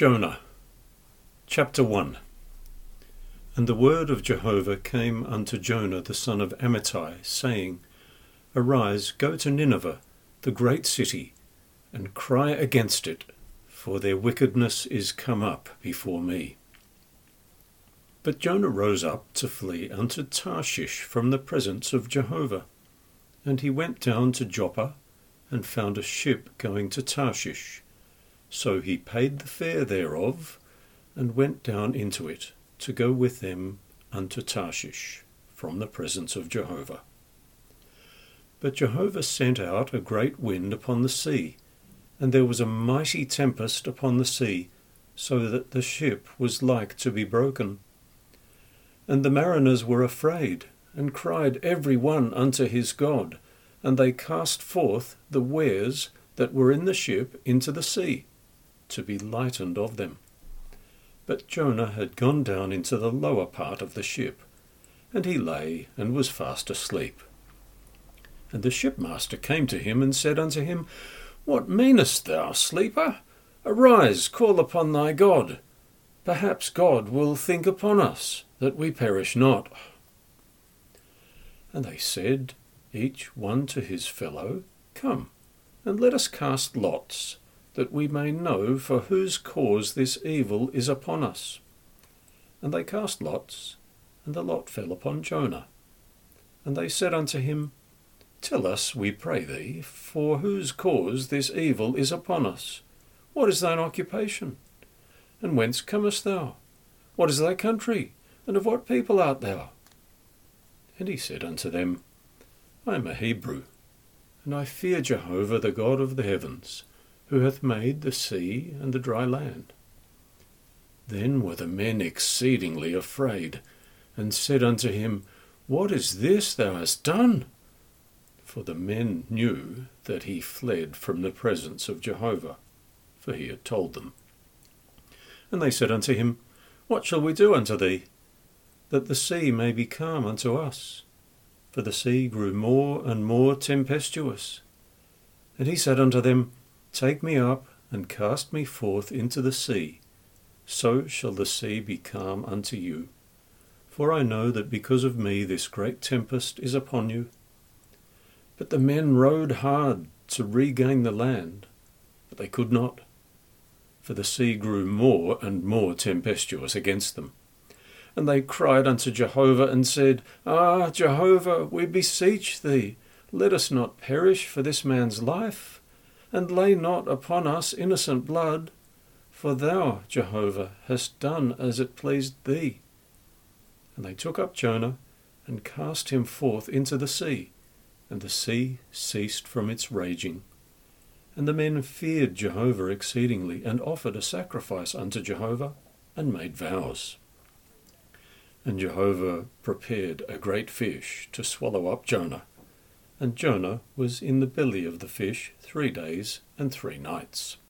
Jonah, chapter 1. And the word of Jehovah came unto Jonah the son of Amittai, saying, Arise, go to Nineveh, the great city, and cry against it, for their wickedness is come up before me. But Jonah rose up to flee unto Tarshish from the presence of Jehovah. And he went down to Joppa, and found a ship going to Tarshish. So he paid the fare thereof, and went down into it, to go with them unto Tarshish, from the presence of Jehovah. But Jehovah sent out a great wind upon the sea, and there was a mighty tempest upon the sea, so that the ship was like to be broken. And the mariners were afraid, and cried every one unto his God, and they cast forth the wares that were in the ship into the sea, to be lightened of them. But Jonah had gone down into the lower part of the ship, and he lay and was fast asleep. And the shipmaster came to him and said unto him, What meanest thou, sleeper? Arise, call upon thy God. Perhaps God will think upon us, that we perish not. And they said, each one to his fellow, Come, and let us cast lots, that we may know for whose cause this evil is upon us. And they cast lots, and the lot fell upon Jonah. And they said unto him, Tell us, we pray thee, for whose cause this evil is upon us. What is thine occupation? And whence comest thou? What is thy country? And of what people art thou? And he said unto them, I am a Hebrew, and I fear Jehovah the God of the heavens, who hath made the sea and the dry land. Then were the men exceedingly afraid, and said unto him, What is this thou hast done? For the men knew that he fled from the presence of Jehovah, for he had told them. And they said unto him, What shall we do unto thee, that the sea may be calm unto us? For the sea grew more and more tempestuous. And he said unto them, Take me up, and cast me forth into the sea, so shall the sea be calm unto you. For I know that because of me this great tempest is upon you. But the men rowed hard to regain the land, but they could not, for the sea grew more and more tempestuous against them. And they cried unto Jehovah, and said, Ah, Jehovah, we beseech thee, let us not perish for this man's life, and lay not upon us innocent blood, for thou, Jehovah, hast done as it pleased thee. And they took up Jonah, and cast him forth into the sea, and the sea ceased from its raging. And the men feared Jehovah exceedingly, and offered a sacrifice unto Jehovah, and made vows. And Jehovah prepared a great fish to swallow up Jonah. And Jonah was in the belly of the fish 3 days and 3 nights.